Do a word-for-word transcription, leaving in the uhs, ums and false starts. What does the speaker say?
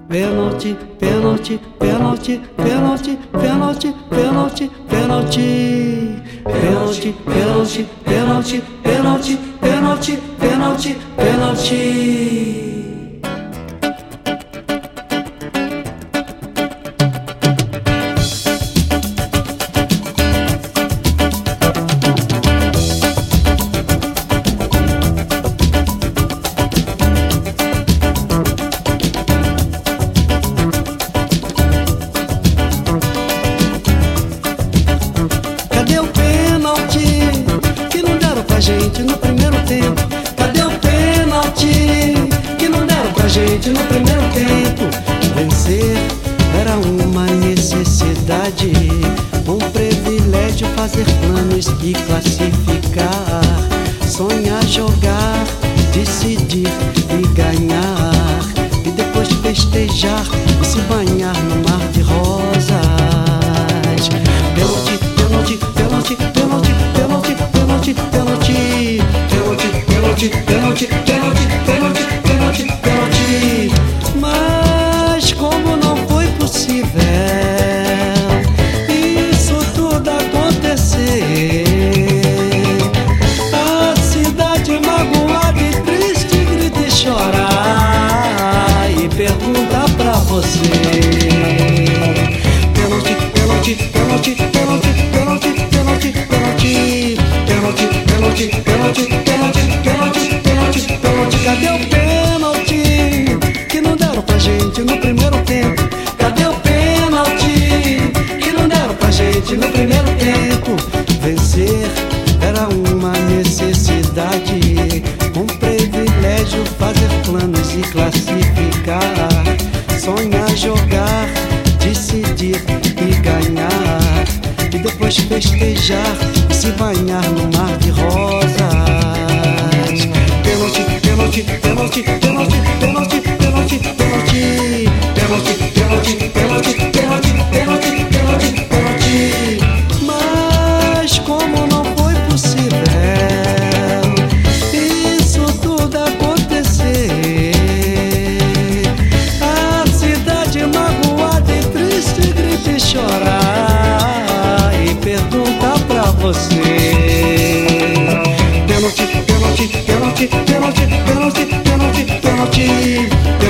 Pênalti, pênalti, pênalti, pênalti, pênalti, pênalti, pênalti. Pênalti, pênalti, pênalti, pênalti, pênalti, pênalti, pênalti. Gente no primeiro tempo, cadê o pênalti que não deram pra gente no primeiro tempo? Vencer era uma necessidade, um privilégio fazer planos e classificar, sonhar, jogar, decidir e ganhar, e depois festejar e se banhar no mar de rosas. Pênalti, pênalti, pênalti, pênalti, pênalti, pênalti, pênalti, pênalti, pênalti, pênalti, pênalti, pênalti, pênalti. Mas como não foi possível isso tudo acontecer, a cidade magoada e triste grita e chora e pergunta pra você. Pênalti, pênalti, pênalti, pênalti, pênalti, pênalti, pênalti, pênalti, pênalti, pênalti, pênalti, pênalti, pênalti. Cadê o pênalti que não deram pra gente no primeiro tempo? Cadê o pênalti que não deram pra gente no primeiro tempo? Vencer era uma necessidade, um privilégio fazer planos e classificar, sonhar, jogar, decidir e ganhar, e depois festejar e se banhar no mar de rosas. Pênalti, pênalti, pênalti, pênalti, pênalti, pênalti, pênalti, pênalti, pênalti, pênalti, pênalti, pênalti, pênalti, pênalti. Mas como não foi possível isso tudo acontecer, a cidade magoada e triste grita e chora e pergunta pra você. Pênalti, pênalti, pênalti, pênalti, pênalti, pênalti, pênalti, pênalti.